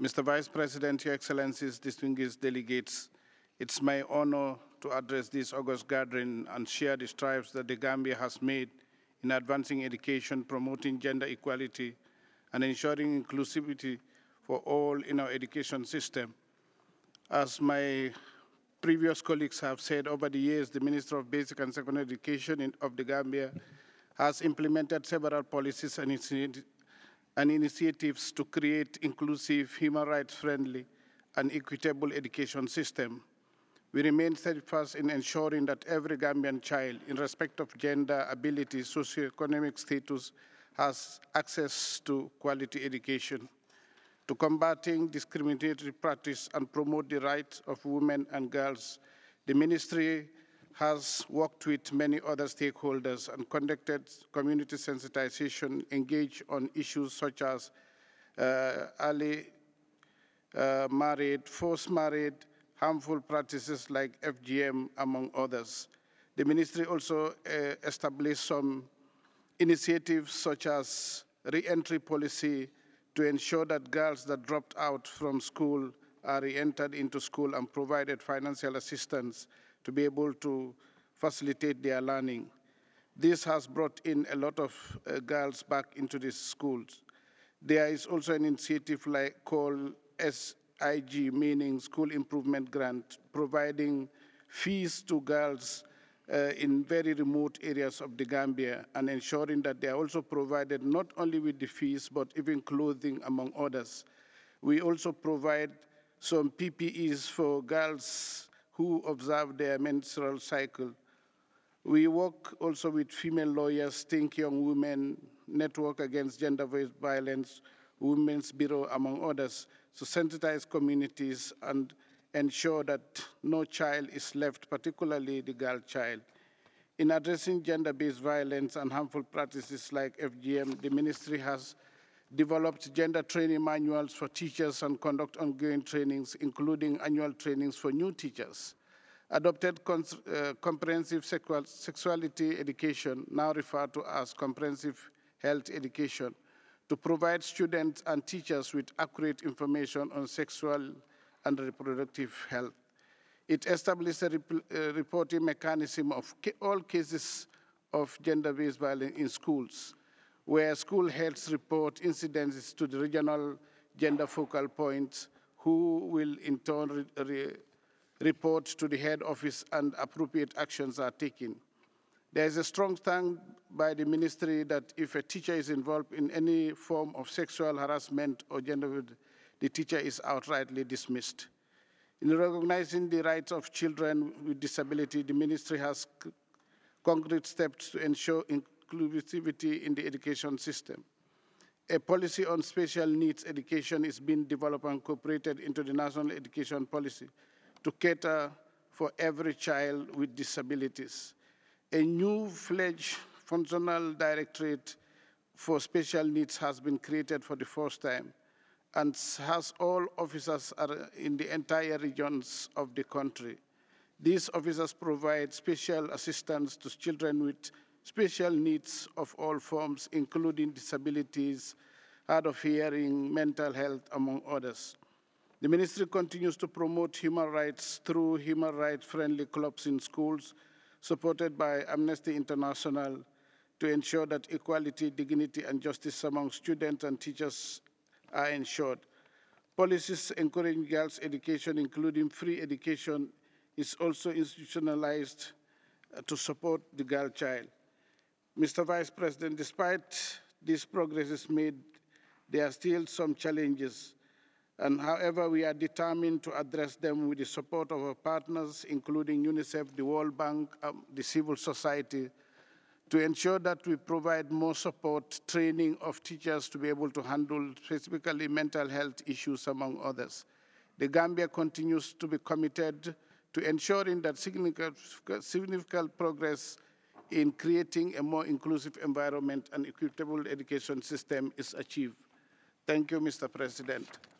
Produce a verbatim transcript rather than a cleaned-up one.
Mister Vice President, Your Excellencies, distinguished delegates, it's my honor to address this August gathering and share the strides that the Gambia has made in advancing education, promoting gender equality, and ensuring inclusivity for all in our education system. As my previous colleagues have said, over the years, the Minister of Basic and Secondary Education in, of the Gambia has implemented several policies and, and initiatives to create inclusive, human rights friendly, and equitable education system. We remain steadfast in ensuring that every Gambian child, in respect of gender, ability, socioeconomic status, has access to quality education, to combating discriminatory practice and promote the rights of women and girls. The ministry has worked with many other stakeholders and conducted community sensitization, engaged on issues such as uh, early uh, married, forced married, harmful practices like F G M, among others. The ministry also uh, established some initiatives such as re-entry policy to ensure that girls that dropped out from school are re-entered into school and provided financial assistance to be able to facilitate their learning. This has brought in a lot of uh, girls back into these schools. There is also an initiative like called S I G, meaning School Improvement Grant, providing fees to girls uh, in very remote areas of the Gambia and ensuring that they are also provided not only with the fees, but even clothing, among others. We also provide some P P Es for girls who observe their menstrual cycle. We work also with female lawyers, Think Young Women, Network Against Gender-Based Violence, Women's Bureau, among others, to sensitize communities and ensure that no child is left, particularly the girl child. In addressing gender-based violence and harmful practices like F G M, the ministry has developed gender training manuals for teachers and conduct ongoing trainings, including annual trainings for new teachers. Adopted uh, comprehensive sexual, sexuality education, now referred to as comprehensive health education, to provide students and teachers with accurate information on sexual and reproductive health. It established a rep uh, reporting mechanism of ca all cases of gender-based violence in schools, where school health report incidents to the regional gender focal points, who will in turn re re report to the head office and appropriate actions are taken. There is a strong stand by the ministry that if a teacher is involved in any form of sexual harassment or gender, the teacher is outrightly dismissed. In recognizing the rights of children with disability, the ministry has concrete steps to ensure inclusivity in the education system. A policy on special needs education is being developed and incorporated into the national education policy to cater for every child with disabilities. A new fledged functional directorate for special needs has been created for the first time and has all officers in the entire regions of the country. These officers provide special assistance to children with special needs of all forms, including disabilities, hard of hearing, mental health, among others. The ministry continues to promote human rights through human rights-friendly clubs in schools, supported by Amnesty International, to ensure that equality, dignity, and justice among students and teachers are ensured. Policies encouraging girls' education, including free education, is also institutionalized uh, to support the girl child. Mister Vice President, despite this progress is made, there are still some challenges. And however, we are determined to address them with the support of our partners, including UNICEF, the World Bank, um, the civil society, to ensure that we provide more support, training of teachers to be able to handle specifically mental health issues, among others. The Gambia continues to be committed to ensuring that significant, significant progress in creating a more inclusive environment and equitable education system is achieved. Thank you, Mister President.